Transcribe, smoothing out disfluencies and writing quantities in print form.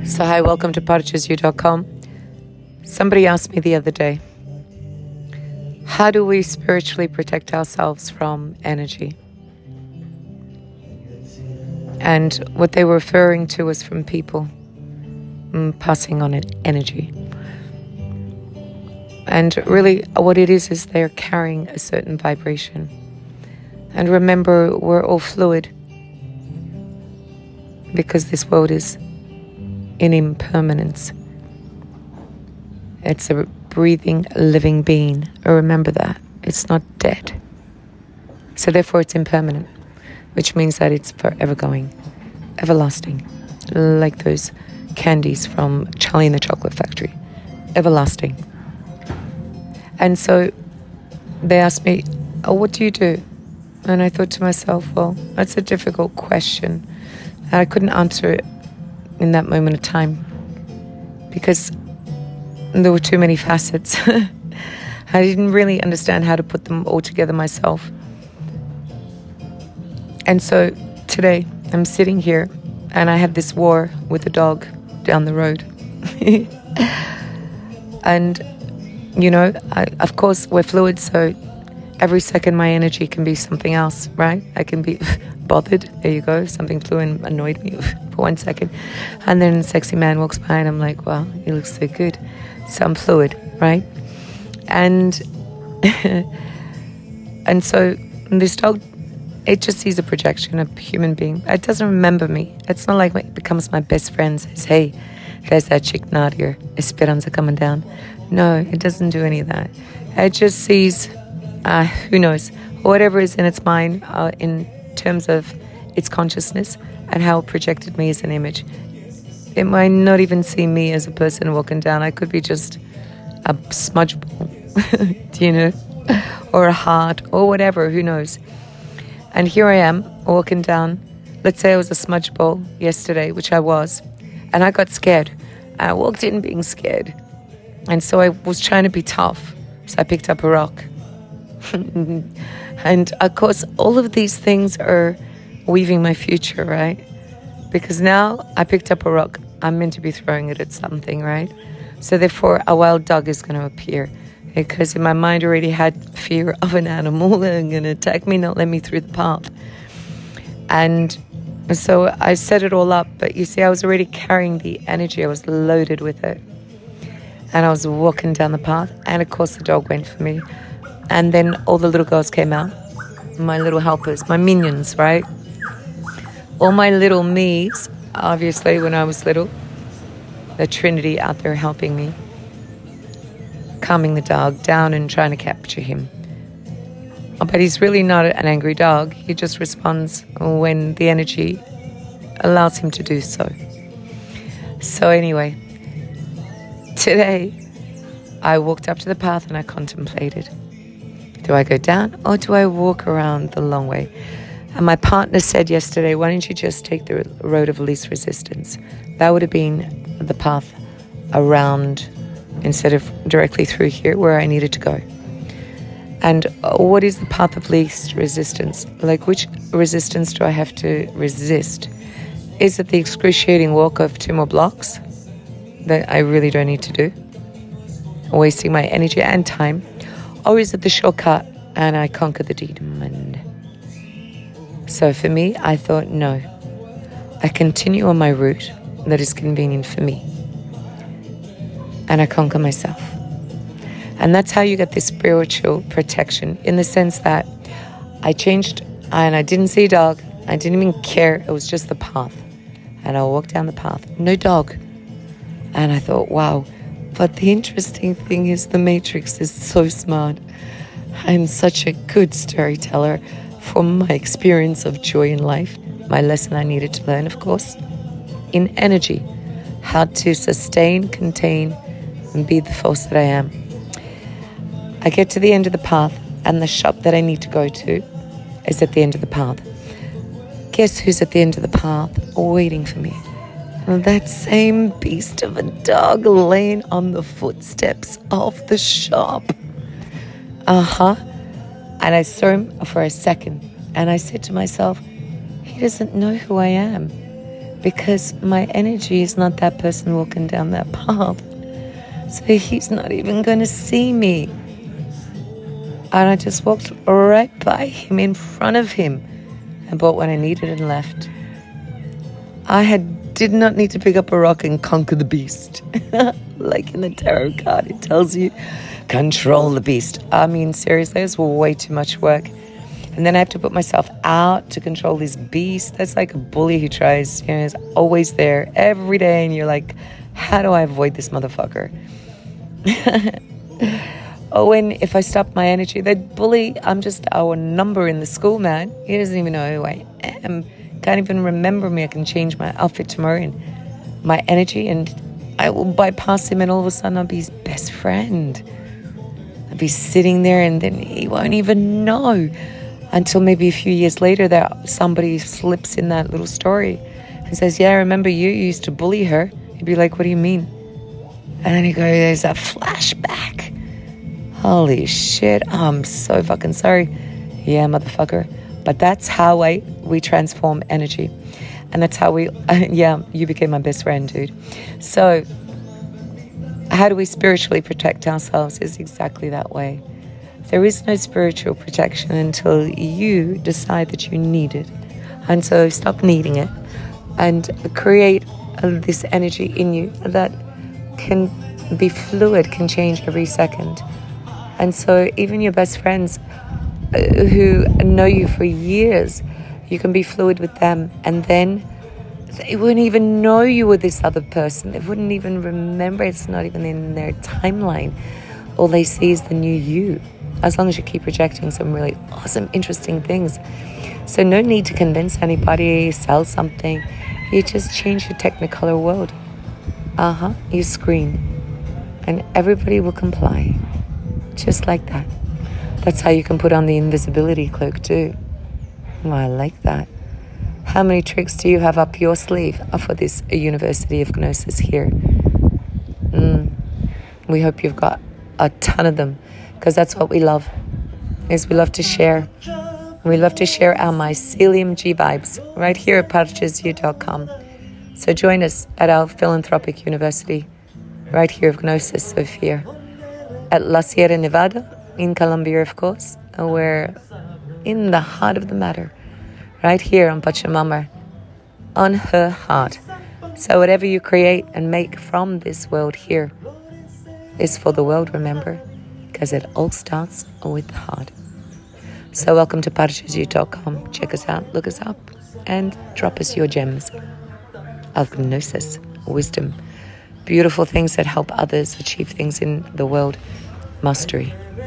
So hi, welcome to PodcastU.com. Somebody asked me the other day, how do we spiritually protect ourselves from energy? And what they were referring to was from people passing on an energy. And really what it is they're carrying a certain vibration. And remember, we're all fluid because this world is in impermanence. It's a breathing, living being. Remember that. It's not dead. So therefore it's impermanent, which means that it's forever going, everlasting, like those candies from Charlie and the Chocolate Factory, everlasting. And so they asked me, oh, what do you do? And I thought to myself, well, that's a difficult question. And I couldn't answer it in that moment of time because there were too many facets. I didn't really understand how to put them all together myself. And so today I'm sitting here and I have this war with a dog down the road. And, you know, of course we're fluid, so every second my energy can be something else, right? I can be bothered. There you go. Something flew and annoyed me for 1 second. And then a sexy man walks by and I'm like, wow, he looks so good. So I'm fluid, right? And and so this dog, it just sees a projection of a human being. It doesn't remember me. It's not like it becomes my best friend, says, hey, there's that chick Nadia, Esperanza coming down. No, it doesn't do any of that. It just sees, who knows, whatever is in its mind in terms of its consciousness and how it projected me as an image. It might not even see me as a person walking down. I could be just a smudge ball, you know, or a heart or whatever, who knows. And here I am walking down. Let's say I was a smudge ball yesterday, which I was, and I got scared. I walked in being scared. And so I was trying to be tough. So I picked up a rock. And of course, all of these things are weaving my future, right? Because now I picked up a rock. I'm meant to be throwing it at something, right? So therefore, a wild dog is going to appear. Because in my mind I already had fear of an animal and going to attack me, not let me through the path. And so I set it all up. But you see, I was already carrying the energy. I was loaded with it. And I was walking down the path. And of course, the dog went for me. And then all the little girls came out. My little helpers, my minions, right? All my little me's, obviously, when I was little. The Trinity out there helping me. Calming the dog down and trying to capture him. But he's really not an angry dog. He just responds when the energy allows him to do so. So anyway, today I walked up to the path and I contemplated. Do I go down or do I walk around the long way? And my partner said yesterday, why don't you just take the road of least resistance? That would have been the path around instead of directly through here where I needed to go. And what is the path of least resistance? Like, which resistance do I have to resist? Is it the excruciating walk of 2 more blocks that I really don't need to do, wasting my energy and time? Or is it the shortcut and I conquer the demon? So for me, I thought, no. I continue on my route that is convenient for me. And I conquer myself. And that's how you get this spiritual protection, in the sense that I changed and I didn't see a dog. I didn't even care. It was just the path. And I walked down the path. No dog. And I thought, wow. But the interesting thing is the Matrix is so smart. I'm such a good storyteller from my experience of joy in life. My lesson I needed to learn, of course, in energy. How to sustain, contain, and be the force that I am. I get to the end of the path, and the shop that I need to go to is at the end of the path. Guess who's at the end of the path waiting for me? That same beast of a dog laying on the footsteps of the shop. And I saw him for a second, and I said to myself, he doesn't know who I am. because my energy is not that person walking down that path. So he's not even going to see me. And I just walked right by him, in front of him, and bought what I needed and left. Did not need to pick up a rock and conquer the beast. Like in the tarot card, it tells you, control the beast. I mean, seriously, it's way too much work. And then I have to put myself out to control this beast. That's like a bully who tries, is always there every day. And you're like, how do I avoid this motherfucker? Oh, and if I stop my energy, that bully, I'm just our number in the school, man. He doesn't even know who I am. Can't even remember me. I can change my outfit tomorrow and my energy, and I will bypass him, and all of a sudden I'll be his best friend. I'll be sitting there, and then he won't even know until maybe a few years later that somebody slips in that little story and says, yeah, I remember you used to bully her. He'd be like, what do you mean? And then he goes, there's a flashback. Holy shit, I'm so fucking sorry. Yeah, motherfucker. But that's how we transform energy. And that's how you became my best friend, dude. So how do we spiritually protect ourselves is exactly that way. There is no spiritual protection until you decide that you need it. And so stop needing it and create this energy in you that can be fluid, can change every second. And so even your best friends who know you for years, you can be fluid with them, and then they wouldn't even know you were this other person. They wouldn't even remember. It's not even in their timeline. All they see is the new you, as long as you keep projecting some really awesome, interesting things. So no need to convince anybody, sell something. You just change your Technicolor world. You scream, and everybody will comply, just like that. That's how you can put on the invisibility cloak too. Oh, I like that. How many tricks do you have up your sleeve for this University of Gnosis here? We hope you've got a ton of them, because that's what we love, is we love to share. We love to share our mycelium G-vibes right here at ParchesU.com. So join us at our philanthropic university right here of Gnosis, Sophia, at La Sierra Nevada, in Colombia, of course. We're in the heart of the matter, right here on Pachamama, on her heart. So whatever you create and make from this world here is for the world, remember, because it all starts with the heart. So welcome to ParchesU.com. Check us out, look us up, and drop us your gems of gnosis, wisdom, beautiful things that help others achieve things in the world, mastery.